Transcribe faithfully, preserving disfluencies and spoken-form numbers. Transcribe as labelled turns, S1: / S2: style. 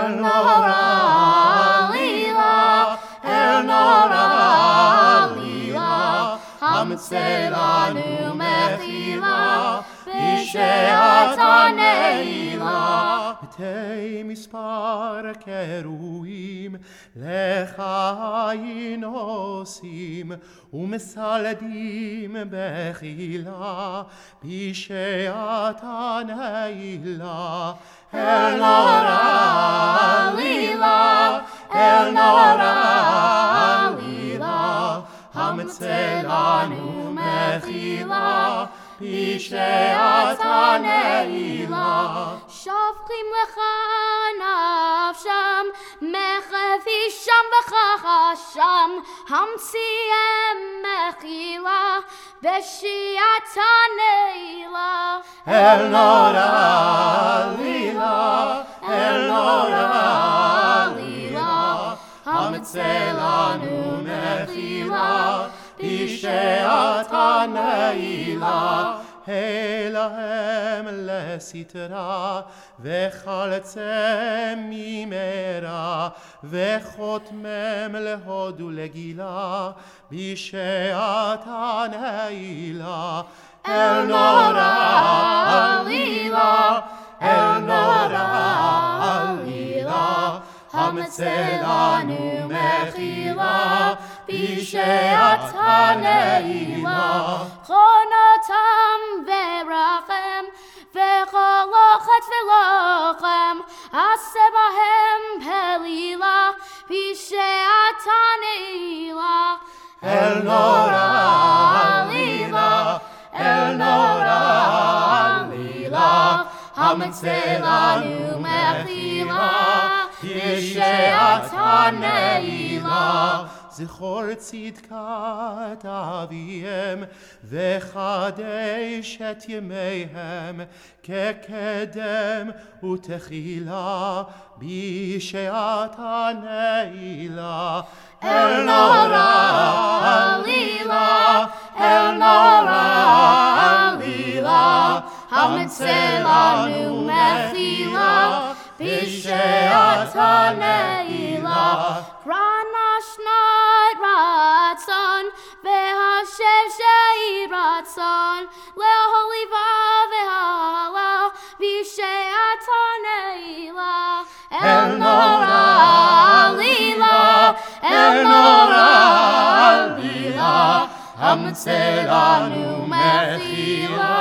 S1: El Nora Lila, El Nora Lila, Hamtzelanu Mechila, Bisheata Neila. Tei mispar keruim lechayin osim umesaledim bechila bisheata neila. El Nora Lila, El Nora Lila, Hamtzelanu mechila bisheata neila.
S2: שופכים לך נפשם, מחפישם וחשם, המציאם מחילה, בשיעתה נעילה.
S1: El Nora Lila, El Nora Lila, המציאנו מחילה, בשעתה נעילה. Helahem lesitra vechaltzem mimera vechotmem lehodu legila bisheata neila. El Nora Lila, El Nora Lila, Hamtzelanu mechila bisheata neila.
S2: חונתם ורחם וחלוכת ולוחם עשה בהם פלילה בשעתה נעילה.
S1: El Nora Lila, El Nora Lila, Hamtzelanu mechila בשעתה נעילה. זכור צדקת אביהם וחדש את ימיהם כקדם ותחילה בשעתה נעילה. El Nora Lila, El Nora Lila, המציאנו מחילה בשעתה נעילה.
S2: Ranashnat Ratson, Vehashem Shei Ratson, Leholiva Vehala, Visheata Neila.
S1: El Nora Lila, El Nora Lila, Hamtzelanu mechila